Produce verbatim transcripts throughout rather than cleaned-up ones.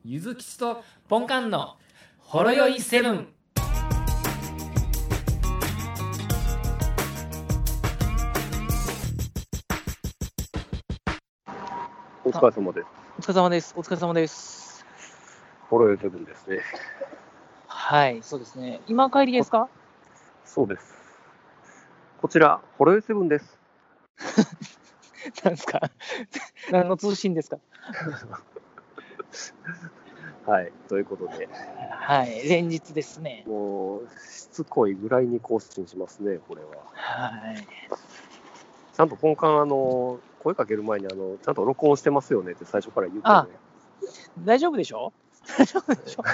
ゆずきちとポンカンのほろよいセブン。 お疲れ様です。 お疲れ様です。お疲れ様です。 ほろよいセブンですね。 はい、そうですね。今帰りですか？ そうです。こちら、ほろよいセブンです。 何ですか？何の通信ですか？ はい、ということで。 はい、連日ですね。 もう、しつこいぐらいに更新しますね、これは。 はい。 ちゃんとポンカン、あの、声かける前に、あの、ちゃんと録音してますよねって最初から言ってね。 あ、大丈夫でしょ？大丈夫でしょ？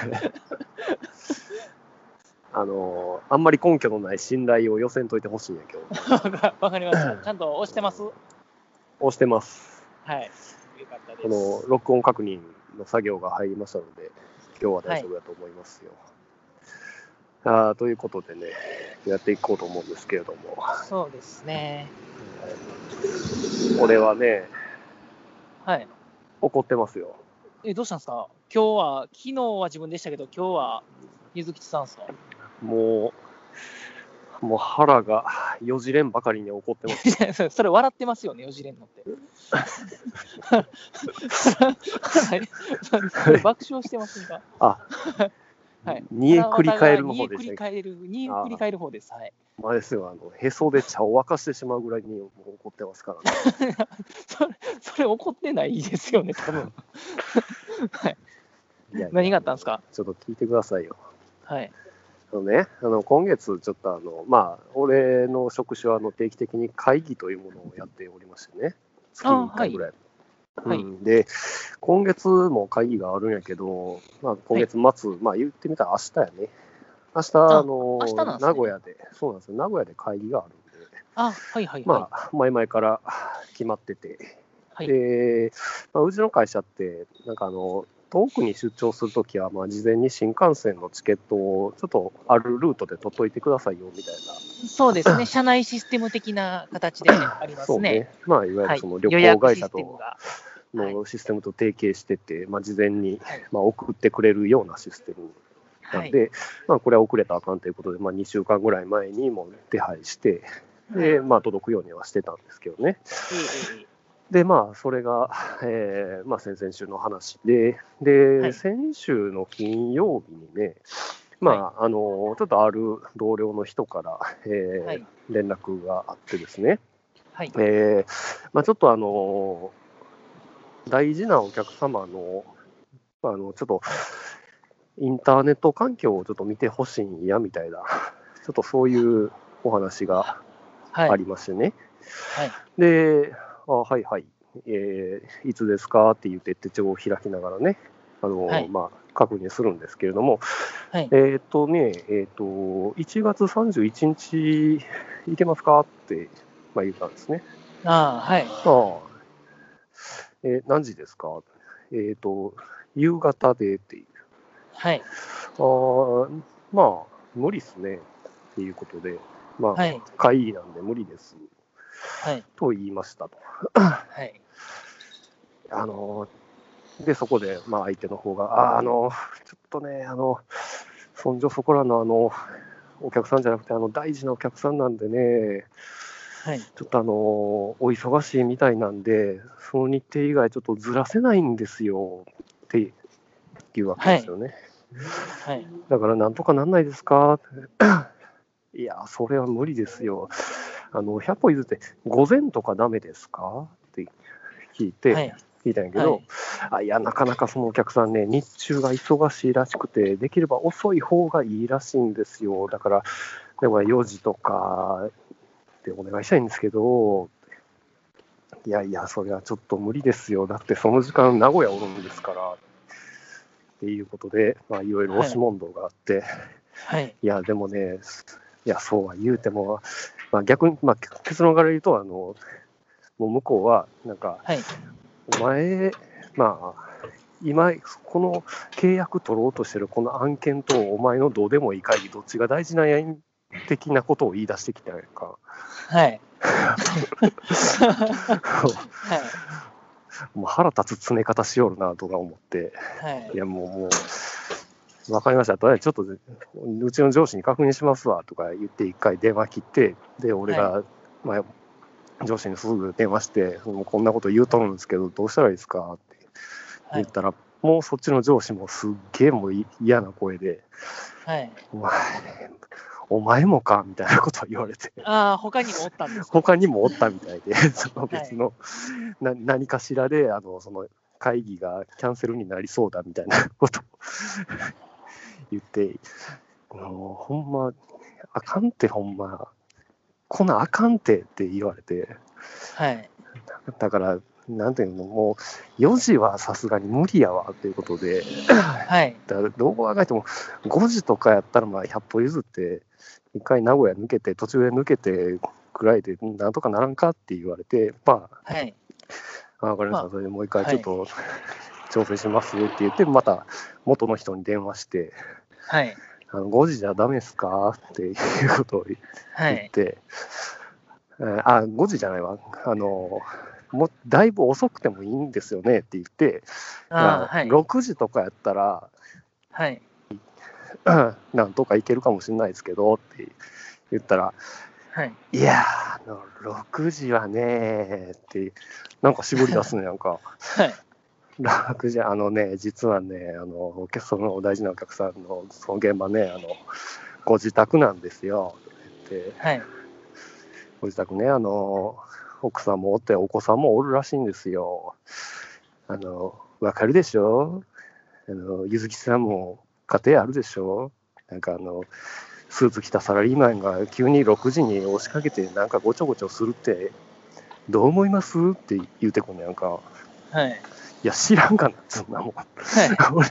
あの、あんまり根拠のない信頼を寄せんといてほしいんやけど。 わかりました。ちゃんと押してます？ 押してます。 はい。よかったです。 この録音確認の作業が入りましたので、今日は大丈夫だと思いますよ。はい、あということでね、やっていこうと思うんですけれども。 そうですね。 俺はね、 はい。 怒ってますよ。 え、どうしたんですか？今日は、昨日は自分でしたけど、今日はゆずきちさんですか？ もう、もう腹がよじれんばかりに怒ってます。 それ笑ってますよね、よじれんのって。それ爆笑してませんか？ あ、 はい。 煮えくり返るの方で煮えくりしたっけ？ 返る、煮えくり返る方です。はい。 まあですよ、あの、へそで茶を沸かしてしまうぐらいにもう怒ってますからね。 それ、それ怒ってないですよね、多分。はい。 いやいや、 何があったんですか？ ちょっと聞いてくださいよ。 はい。 あのね、あの今月、ちょっとあの、まあ、俺の職種はあの定期的に会議というものをやっておりましてね、月にいっかいぐらい。 はいうん、で、今月も会議があるんやけど、まあ、今月末、はい、まあ言ってみたら明日やね。明日、あの明日なんですね、 名古屋で、そうなんですよ、名古屋で会議があるんで、 あ、はいはいはい。 まあ、前々から決まってて、 はい、 で、まあ、うちの会社って、なんかあの、遠くに出張するときは、まあ、事前に新幹線のチケットをちょっとあるルートで取っといてくださいよみたいな。 そうですね、社内システム的な形でありますね。 そうね、まあ、いわゆるその旅行会社とのシステムと提携してて、まあ、事前にまあ送ってくれるようなシステムなんで、はい、まあ、これは遅れたらあかんということで、まあ、にしゅうかんぐらい前にも手配して、でまあ、届くようにはしてたんですけどね。 はいで、まあ、それが、えーまあ、先々週の話で、で、はい、先週の金曜日にね、まあ、はい、あの、ちょっとある同僚の人から、えーはい、連絡があってですね、はいえーまあ、ちょっとあの、大事なお客様の、あの、ちょっと、インターネット環境をちょっと見てほしいんや、みたいな、ちょっとそういうお話がありましてね。はいはい、で、あはいはい、えー、いつですかって言って手帳を開きながらね、あの、はい、まあ、確認するんですけれども、はい、えっとね、えっと、いちがつさんじゅういちにちいけますかって、まあ、言ったんですね。 ああ、はい。 あえー、何時ですか？えっと、夕方でっていう。 はい。 あまあ、無理っすねっていうことで、まあ、はい、会議なんで無理です。はい、と言いましたと。はい、あので、そこで、まあ、相手の方が、あ、あの、ちょっとね、あの、そんじょそこらの、あの、お客さんじゃなくて、あの、大事なお客さんなんでね、はい、ちょっとあの、お忙しいみたいなんで、その日程以外ちょっとずらせないんですよっていうわけですよね。はいはい、だから、なんとかなんないですかいや、それは無理ですよ。あの、ひゃっぽ譲って、午前とかダメですかって聞いて、はい、聞いたんやけど、はい、あ、いや、なかなかそのお客さんね、日中が忙しいらしくて、できれば遅い方がいいらしいんですよ。だから、でもよじとかでお願いしたいんですけど、いやいや、それはちょっと無理ですよ。だってその時間、名古屋おるんですから、っていうことで、まあ、いろいろ押し問答があって、はい、いや、でもね、いや、そうは言うても、まあ、逆に、まあ、結論から言うと、あの、もう向こうは、なんか、はい、お前、まあ、今、この契約取ろうとしてるこの案件と、お前のどうでもいい会議、どっちが大事なんやん的なことを言い出してきたやんか。はい。はい、 もう腹立つ詰め方しよるなとか思って、はい、いやもう、もう、分かりました、とりあえずちょっとうちの上司に確認しますわとか言って、一回電話切って、で、俺が、はい、まあ、上司にすぐ電話して、もうこんなこと言うとるんですけど、どうしたらいいですかって言ったら、はい、もうそっちの上司もすっげえもう嫌な声で、はい、お前、お前もかみたいなことを言われて、 ああ、他にもおったんですか？ 他にもおったみたいで、その別の、はい、な何かしらであのその会議がキャンセルになりそうだみたいなことを言って、もうほんま、あかんってほんま、こんなんあかんってって言われて、はい、だから、なんていうの、もうよじはさすがに無理やわということで、はい、だからどう考えてもごじとかやったらまあひゃっぽ譲って、一回名古屋抜けて、途中で抜けてくらいで、なんとかならんかって言われて、まあ、はい、あ、わかりました、それでもう一回ちょっと、はい、調整しますって言って、また元の人に電話して、はい、あのごじじゃダメですかっていうことを言って、はい、あ、ごじじゃないわ、あの、もうだいぶ遅くてもいいんですよねって言って、あ、はい、ろくじとかやったら、はい、なんとかいけるかもしれないですけどって言ったら、はい、いやー、あのろくじはねーって、なんか絞り出すね、なんか。はい、ろくじ、あのね、実はね、あのその大事なお客さんのその現場ね、あのご自宅なんですよって言って、はい、ご自宅ね、あの奥さんもおってお子さんもおるらしいんですよ。あのわかるでしょ、あのゆずきさんも家庭あるでしょ、なんかあのスーツ着たサラリーマンが急にろくじに押しかけてなんかごちょごちょするってどう思いますって言うてこんねやんか。はい。いや知らんかなそんなもん。はい、俺,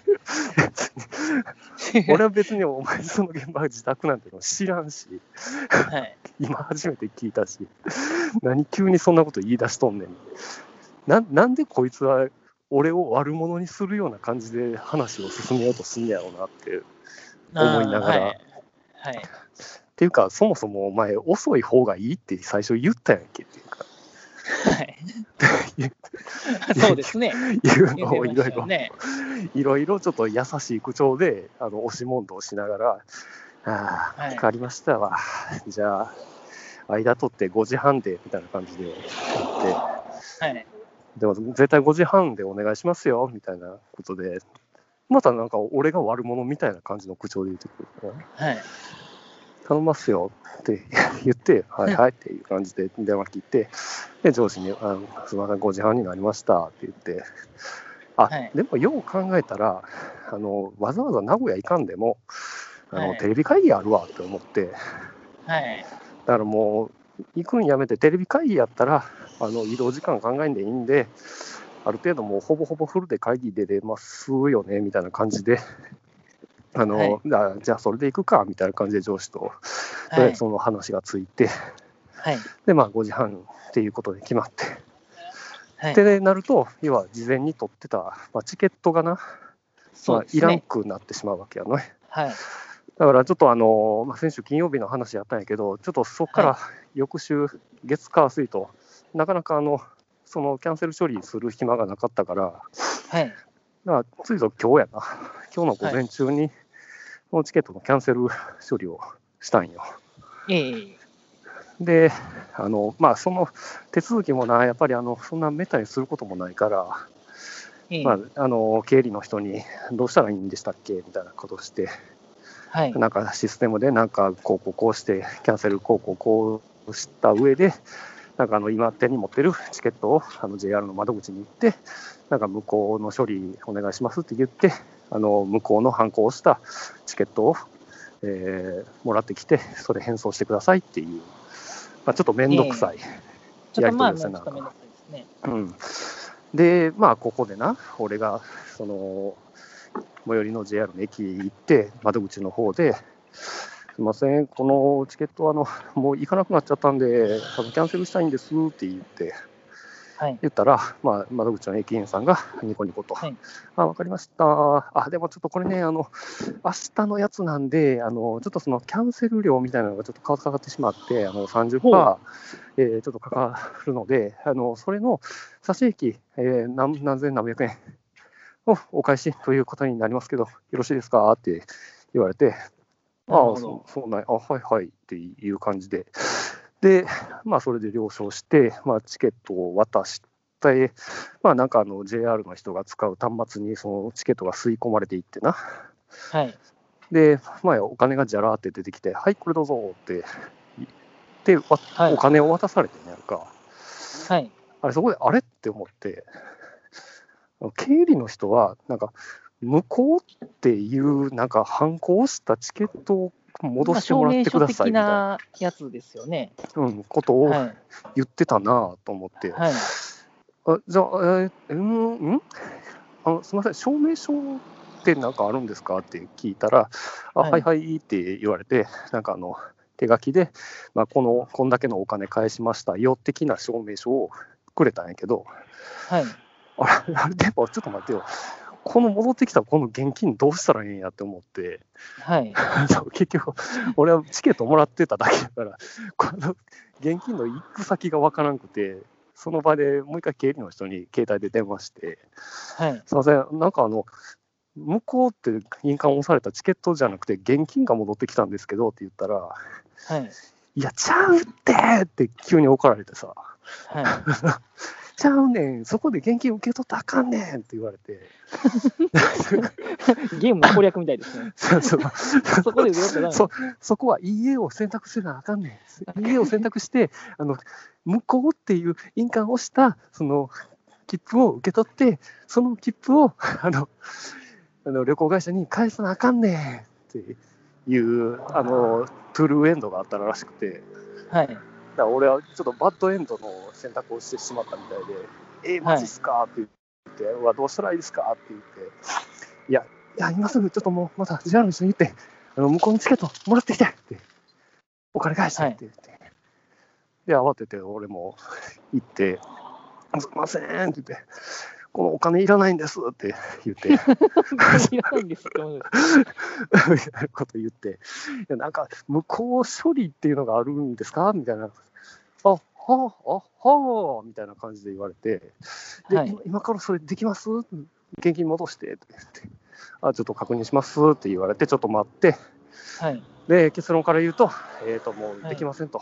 俺は別にお前その現場が自宅なんての知らんし、はい、今初めて聞いたし、何急にそんなこと言い出しとんねん。な, なんでこいつは俺を悪者にするような感じで話を進めようとすんねやろうなって思いながら、はいはい、っていうかそもそもお前遅い方がいいって最初言ったやんけっていうか、はい、 そうですね。 いうのをいろいろいろいろちょっと優しい口調であの押し問答しながら、ああ、はい、分かりましたわ、じゃあ間取ってごじはんでみたいな感じで言って、はい、でも絶対ごじはんでお願いしますよみたいなことで、またなんか俺が悪者みたいな感じの口調で言ってくるから、はい、頼ますよって言って、はいはいっていう感じで電話切って、で上司にあのすみませんごじはんになりましたって言って、あ、はい、でもよう考えたらあのわざわざ名古屋行かんでもあの、はい、テレビ会議あるわって思って、はい、だからもう行くんやめてテレビ会議やったらあの移動時間考えんでいいんで、ある程度もうほぼほぼフルで会議出れますよねみたいな感じで、あの、はい、じゃあそれで行くかみたいな感じで上司と、はい、その話がついて、はい、でまあごじはんっていうことで決まって、はい、でなると要は事前に取ってた、まあ、チケットがな、まあ、いらんくなってしまうわけやのね。はい、だからちょっとあの、まあ、先週金曜日の話やったんやけど、ちょっとそこから翌週月火水となかなかあのそのキャンセル処理する暇がなかったから、はい、だからついぞ今日やな、今日の午前中にこのチケットのキャンセル処理をしたんよ。えー、であの、まあ、その手続きもな、やっぱりあのそんなめったにすることもないから、えーまあ、あの経理の人にどうしたらいいんでしたっけみたいなことをして、はい、なんかシステムでなんかこうこうこうしてキャンセルこうこうこうした上で、なんかあの今手に持ってるチケットをあの ジェイアール の窓口に行って、なんか向こうの処理お願いしますって言って、あの向こうの反抗をしたチケットを、えー、もらってきて、それ返送してくださいっていう、まあ、ちょっと面倒くさいやり取りですね。なんか、うん、でまあここでな、俺がその最寄りの ジェイアール の駅行って窓口の方で、すみませんこのチケットはあのもう行かなくなっちゃったんでキャンセルしたいんですって言って、 言ったら、まあ、窓口の駅員さんがニコニコと、はい、あ、わかりました。あ、でもちょっとこれね、あの、明日のやつなんで、あの、ちょっとそのキャンセル料みたいなのがちょっとかかってしまって、あの、さんじゅっパーセント、えー、ちょっとかかるので、あの、それの差し引き、えー、何、何千何百円をお返しということになりますけど、よろしいですかって言われて、ああ、そう、そうない、あ、はいはいっていう感じで、で、まあ、それで了承して、まあ、チケットを渡して、まあ、なんかあの ジェイアール の人が使う端末にそのチケットが吸い込まれていってな。 はい。 で、まあ、お金がじゃらーって出てきて、はい、これどうぞって言って、はい、お金を渡されてね、なんか。 はい。 あれ、そこであれって思って、経理の人は、なんか、無効っていう、なんか、反抗したチケットを戻してもらってくださいみたいなやつですよね。 うん、ことを言ってたなと思って、はい、あじゃあ、えー、うんんあのすみません、証明書ってなんかあるんですかって聞いたら、あ、はい、はいはいって言われて、なんかあの手書きで、まあ、このこんだけのお金返しましたよ的な証明書をくれたんやけど、 はい、 あれ、あれでもちょっと待ってよ。この戻ってきたこの現金どうしたらいいんやって思って、 はい、 結局、俺はチケットもらってただけだから、この現金の行く先が分からなくて、その場でもう一回経理の人に携帯で電話して、 はい、 すいません、なんかあの、向こうって印鑑押されたチケットじゃなくて、現金が戻ってきたんですけどって言ったら、 はい、 いや、ちゃうってって急に怒られてさ。 はいちゃうねん、そこで現金受け取ったらあかんねんって言われて。 ゲームの攻略みたいですね。 そうそうそこで受け取ったらダメ。 そそこは イーエー を選択せなあかんねん。イーエー を選択して、あの向こうっていう印鑑を押したその切符を受け取って、その切符をあのあの旅行会社に返さなあかんねんっていうあのトゥルーエンドがあったらしくて。 はい。 だから俺はちょっとバッドエンドの選択をしてしまったみたいで、えー、マジっすかって言って、はい、うわどうしたらいいですかって言って、いや、いや今すぐちょっともうまたジェイアールの人に言って、あの向こうのチケットもらってきてって、お金返してって言って、はい、で、慌てて俺も行って、すいませんって言って、このお金いらないんですって言って、いらないんですってみたいなこと言って、いやなんか向こう処理っていうのがあるんですかみたいな。あ、はあ、あ、はあ、みたいな感じで言われて、で、はい、今, 今からそれできます現金戻してって言って、あ、ちょっと確認しますって言われて、ちょっと待って、 はい、 で、結論から言うと、えっと、もうできませんと。はい、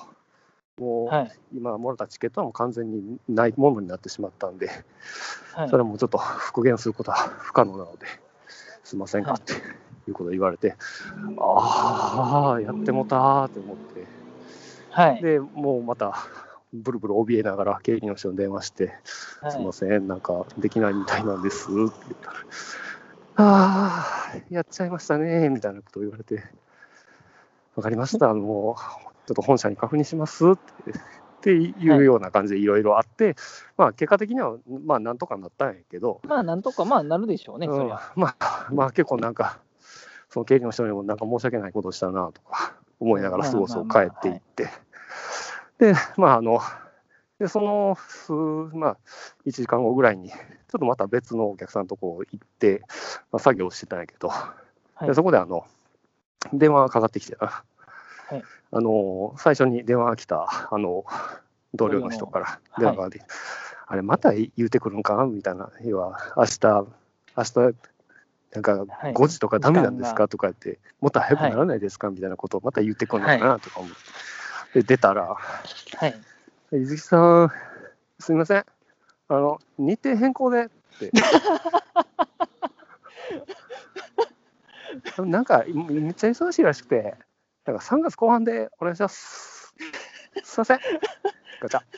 もう、はい、今もらったチケットはもう完全にないものになってしまったんで、はい、それはもうちょっと復元することは不可能なので、すいませんか、はい、っていうことを言われて、ああ、やってもたーって思って、はい、でもうまたブルブル怯えながら経理の人に電話して、はい、すみません、なんかできないみたいなんですって言ったら、ああ、やっちゃいましたねみたいなことを言われて、わかりました、もうちょっと本社に確認しますって、っていうような感じでいろいろあって、はい、まあ結果的にはまあなんとかなったんやけど、 まあなんとかまあなるでしょうね、 うん、 そりゃ。 まあまあ結構なんかその経理の人にもなんか申し訳ないことをしたなとか思いながらすごそう帰っていって、でまああのでその数まあいちじかんごぐらいにちょっとまた別のお客さんのとこ行って、まあ、作業してたんやけど、はい、でそこであの電話がかかってきてな、はい、あの最初に電話が来たあの同僚の人から電話が出て、はい、あれまた言うてくるんかなみたいな、要は明日明日なんかごじとかダメなんですか、はい、とか言ってもっと早くならないですか、はい、みたいなことをまた言ってくるのかなとか思って、はい、で出たら、はい、伊豆木さんすみません、あの日程変更でってなんかめっちゃ忙しいらしくて、なんかさんがつこう半でお願いします。すいません。ガチャ。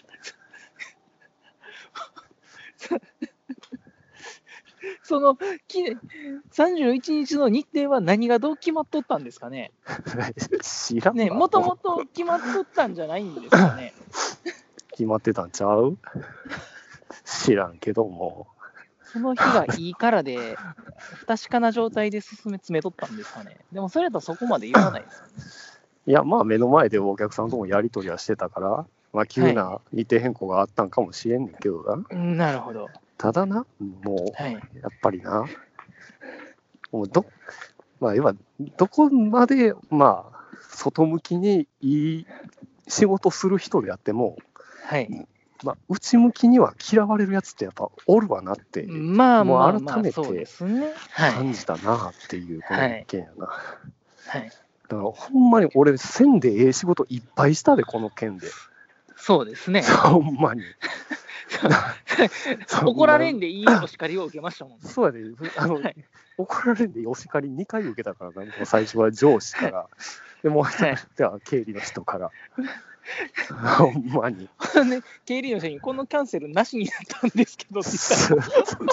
そのさんじゅういちにちの日程は何がどう決まっとったんですかね。 知らんわ。 ね、もともと決まっとったんじゃないんですかね。 決まってたんちゃう？知らんけども。 その日がいいからで、不確かな状態で進め詰めとったんですかね。でもそれだとそこまで言わないですよね。 いや、まあ目の前でお客さんともやり取りはしてたから、 まあ、急な日程変更があったんかもしれんねんけどな。 はい、なるほど。 ただな、もう、はい、やっぱりな、もうど、まあ、要は、どこまで、まあ、外向きにいい仕事する人であっても、 はい、 まあ、内向きには嫌われるやつってやっぱおるわなって、 まあまあ、 もう改めて感じたなっていうこの一件やな。はい。だからほんまに俺、せんでええ仕事いっぱいしたで、この件で。 そうですね。 ほんまに。 怒られんでいいお叱りを受けましたもんね。 そうやで、あの、はい、怒られんでいいお叱りにかい受けたからな、最初は上司から、でもう一つは経理の人から。ほんまに。 ね、経理の人にこのキャンセルなしになったんですけどって言った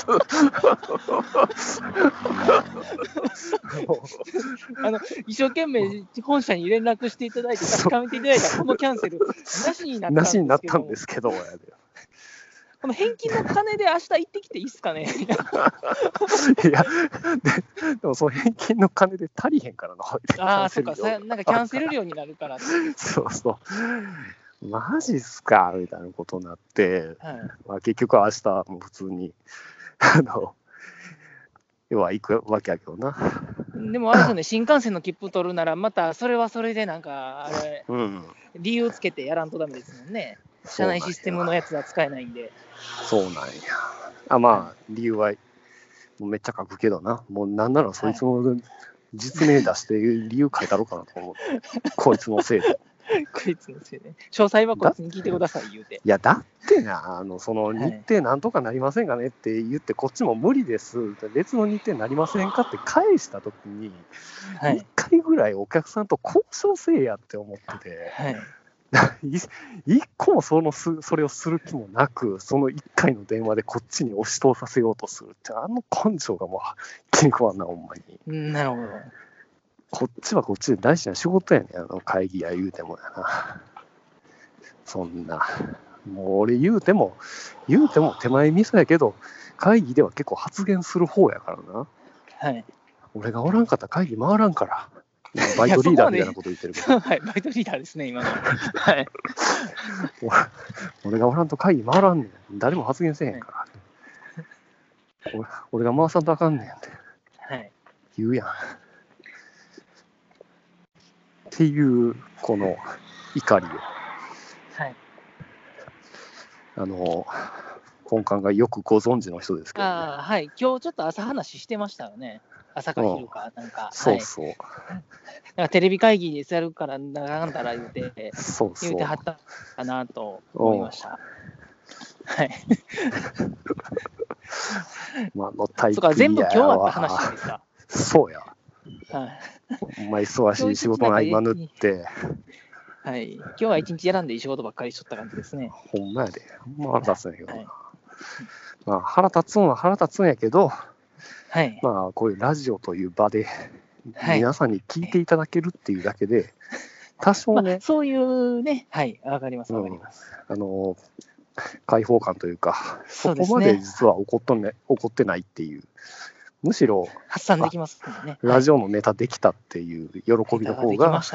らあの一生懸命本社に連絡していただいて確かめていただいたこのキャンセルなしになったんですけど、なしになったんですけどこの返金の金で明日行ってきていいっすかねいやで、でもその返金の金で足りへんからな。 ああ、そっか、なんかキャンセル料になるからそうそう。マジっすかみたいなことになって、はい、まあ、結局明日も普通に、あの、要は行くわけやけどな。 でもあれですよね、新幹線の切符取るなら、またそれはそれでなんか、あれ、うん、理由つけてやらんとダメですもんね。社内システムのやつは使えないんで。 そうなんや。あ、まあ、理由はもうめっちゃ書くけどな。もうなんならそいつの実名出して理由書いたろうかなと思う。こいつのせいで。 こいつのせいで。詳細はこいつに聞いてください、言うて。 いや、だってな、あの、その日程なんとかなりませんかねって言って、こっちも無理です。別の日程になりませんかって返したときに、はい、いっかいぐらいお客さんと交渉せえやって思ってて。はい一個もそのすそれをする気もなく、そのいっかいの電話でこっちに押し通させようとするって、あの根性がもう気に食わんな、ほんまに。なるほど。 こっちはこっちで大事な仕事やねん、あの会議や言うてもやな。そんな、もう俺言うても、言うても手前味噌やけど、会議では結構発言する方やからな。 はい。 俺がおらんかったら会議回らんから。バイトリーダーみたいなこと言ってるけど。 はい、バイトリーダーですね、今の。はい。 俺がおらんと会議回らんねん。誰も発言せえへんから。はい、俺, 俺が回さんとあかんねんって。はい。言うやん。っていう、この怒りを。はい。あの、本館がよくご存知の人ですけど、ね。 ああ、はい。今日ちょっと朝話してましたよね。朝か昼か、なんか、 そうそう。 はい、なんかテレビ会議でやるから、なんだら言うて、そうそう言うてはったかなと思いました。はい。 まあ、のタイプそうか、全部今日あった話ですか。 そうや。はい。お前、忙しい仕事の合間縫って。 はい。今日は一日やらんでいい仕事ばっかりしとった感じですね。 ほんまやで。ほんま腹立つんやけどな。はい、まあ、腹立つんは腹立つんやけど、はい、まあこういうラジオという場で皆さんに聞いていただけるっていうだけで、はい、多少ね、まあ、 そういうね、はい、わかりますわかります、 うん、あの開放感というか、そこまで実は怒っとんね、怒ってないっていう、むしろ発散できますね、 ラジオのネタできたっていう喜びの方が、 はい、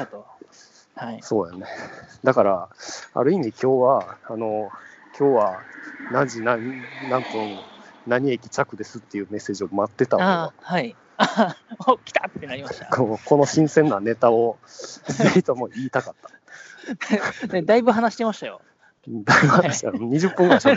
そうやね。だからある意味今日はあの今日は何時何何分何駅着ですっていうメッセージを待ってたわ。 あ、はい。あ、お、来たってなりました。 この、この新鮮なネタをぜひとも言いたかった。 ね、だいぶ話してましたよ。 だいぶ話したよ。にじゅっぷんぐらい喋った。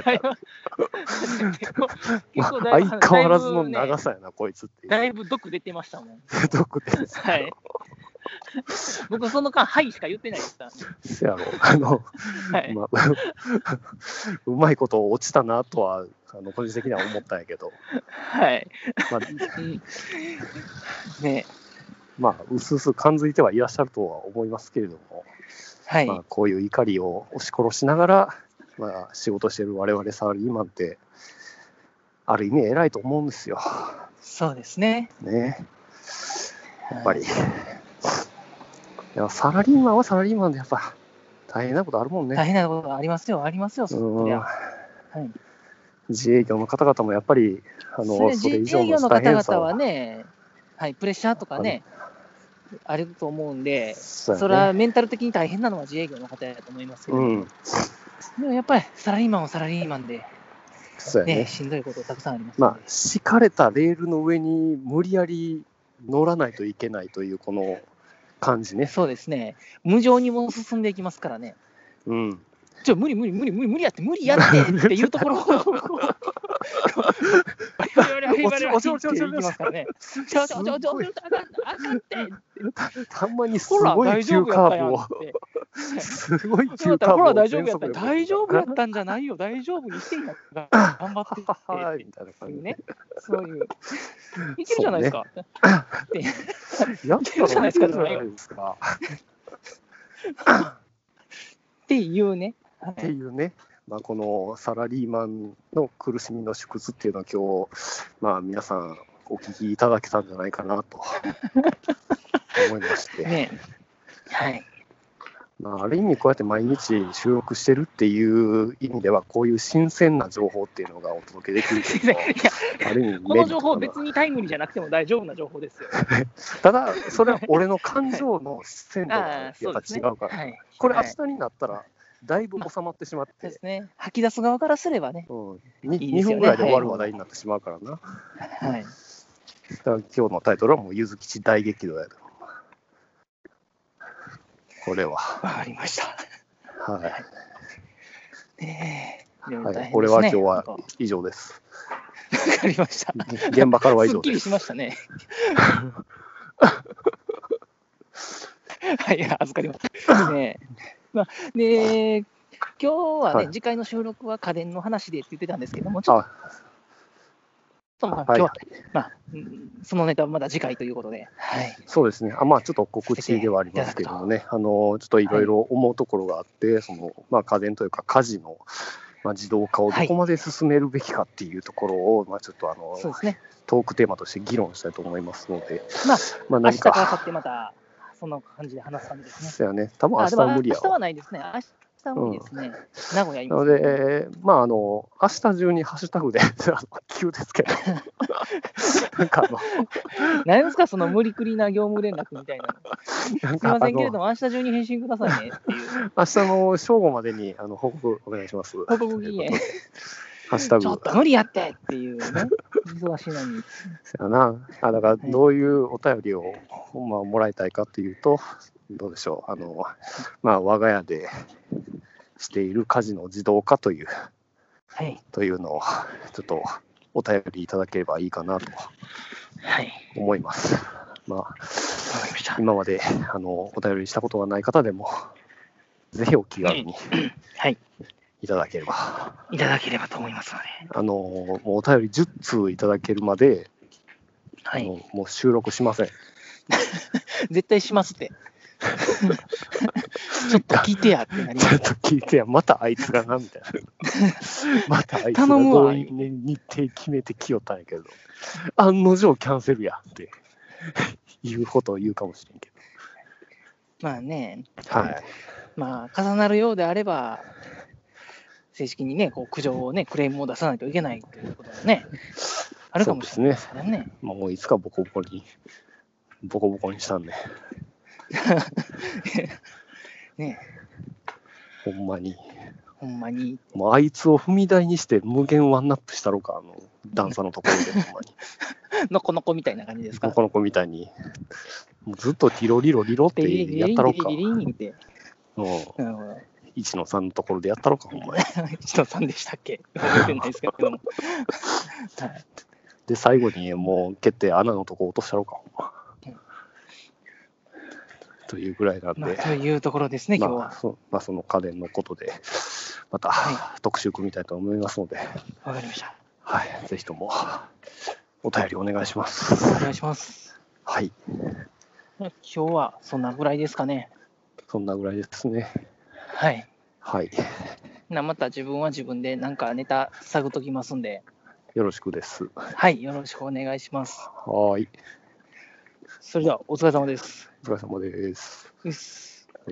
相変わらずの長さやな、ね、こいつっていう。 だいぶ毒出てましたもん。 毒出てた。 はい。僕その間、はいしか言ってないです。 せやろ。あの、はい、まあ、うまいこと落ちたなとは、あの個人的には思ったんやけど。 はい。まあ、ね、 まあ、うすうす感づいてはいらっしゃるとは思いますけれども、はい。まあ、こういう怒りを押し殺しながら、まあ、仕事してる我々サラリーマンって、ある意味偉いと思うんですよ。 そうですね。 ね。やっぱり。はい、いやサラリーマンはサラリーマンでやっぱ大変なことあるもんね。 大変なことありますよ、ありますよ、そりゃ。はい、 自営業の方々もやっぱり、あのそれ以上の大変さ自営業の方々はね、はい、プレッシャーとかね、 あると思うんで、そ,、ね、それはメンタル的に大変なのは自営業の方やと思いますけど、うん、でもやっぱりサラリーマンはサラリーマンで、 そうやね、 ね、しんどいことたくさんあります、 ね。まあ、敷かれたレールの上に無理やり乗らないといけないというこの感じね。 そうですね。無情にも進んでいきますからね。 うん。 ちょ、無理無理無理無理無理やって無理やってっていうところを、バリバリバリバリバリバリっていきますからね。ちょちょちょちょちょあかんあかんって。 たまにすごい急カーブを。すごい急カーブを。 ほら大丈夫やった大丈夫やったんじゃないよ大丈夫にしてんやったら頑張ってってみたいな感じね。そういういけるじゃないですか。 やってるじゃないですか。 っていうね。 っていうね、まあ、このサラリーマンの苦しみの縮図っていうのは今日、まあ、皆さんお聞きいただけたんじゃないかなと思いまして、 ねはい、 まあ、ある意味こうやって毎日収録してるっていう意味ではこういう新鮮な情報っていうのがお届けできるけどある意味この情報別にタイムリーじゃなくても大丈夫な情報ですよただそれは俺の感情の鮮度がやっぱ違うから、ねはい、これ明日になったらだいぶ収まってしまって、まあですね、吐き出す側からすればね、 うん、に, いいねにふんぐらいで終わる話題になってしまうからな、 はい、 だから今日のタイトルはもうゆずきち大激怒やとこれはわかりましたはい、 ねえはい、これは今日は以上ですわかりました現場からは以上ですすっきりしましたねはい預かりましたねまあ、で今日はね、はい、次回の収録は家電の話でって言ってたんですけども、ちょっと、その、まあ、今日は、はいまあ、そのネタはまだ次回ということで、はい、 そうですね、あまあ、ちょっと告知ではありますけどもね、あのちょっといろいろ思うところがあって、はいそのまあ、家電というか、家事の、まあ、自動化をどこまで進めるべきかっていうところを、はいまあ、ちょっとあのそうですね、 トークテーマとして議論したいと思いますので、 まあ、まあ、何か明日からってまた。そんな感じで話す感じですね。 そうやね。多分明日は無理やわ。 明日はないですね。明日は無理ですね。うん、名古屋今。 なので、えー、まああの明日中にハッシュタグで急ですけど、なんかあの何ですかその無理くりな業務連絡みたいなの。なんかすみませんけれども明日中に返信くださいねっていう。明日の正午までにあの報告お願いします。 報告期限。 ハッシュタグちょっと無理やってっていうね。忙しいのに。 そうやな。あだからどういうお便りを、まあ、もらいたいかっていうと、どうでしょう。あのまあ我が家でしている家事の自動化という、 はい、 というのをちょっとお便りいただければいいかなと思います。はい、まあ今まであのお便りしたことがない方でもぜひお気軽に。 はい。 いただければいただければと思いますので、 あのもうお便りじゅっつういただけるまで、 はい、 あのもう収録しません絶対しますってちょっと聞いてやってなりますちょっと聞いてやまたあいつがなみたいなまたあいつがどういう日程決めてきよったんやけど案の定キャンセルやっていうことを言うかもしれんけどまあねはいまあ重なるようであれば正式にね、こう苦情をね、クレームを出さないといけないということもね、あるかもしれないですからね。ねまあ、もういつかボコボコに、ボコボコにしたんで。 ねほんまに。 ほんまに。 もうあいつを踏み台にして無限ワンナップしたろか、あの段差のところで、ほんまに。 のこのこみたいな感じですか。 のこのこみたいに。もうずっとリロリロリロってやったろか。 リリリリリって。 うん。一野さんのところでやったろか、ほんまに。 一野さんでしたっけ覚えてないですけども。 で、最後にもう蹴って穴のとこ落としたろか、ほんま。うん、というぐらいなんで。まあ、 というところですね、今日は。 まあ、そ, まあ、その家電のことで、また、はい、特集組みたいと思いますので。 わかりました。 はい、ぜひともお便りお願いします。 お願いします。 はい。 今日はそんなぐらいですかね。 そんなぐらいですね。 はい。 はい。 なまた自分は自分でなんかネタ探っときますんで。 よろしくです。 はい、よろしくお願いします。 はい。 それではお疲れ様です。 お疲れ様です。 です。 はい。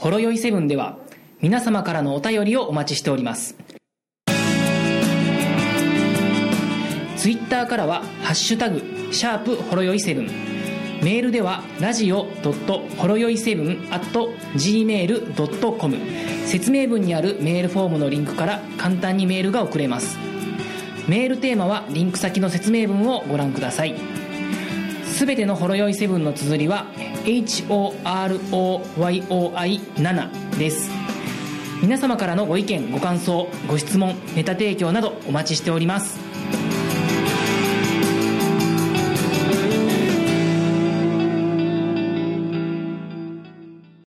ほろよいセブンでは皆様からのお便りをお待ちしております。ツイッターからはハッシュタグシャープほろよいセブン、メールではラジオドットほろよいセブンアットジーメールドットコム、説明文にあるメールフォームのリンクから簡単にメールが送れます。メールテーマはリンク先の説明文をご覧ください。すべてのほろよいセブンの綴りは エイチオーアールオーワイオーアイセブン です。皆様からのご意見ご感想ご質問ネタ提供などお待ちしております。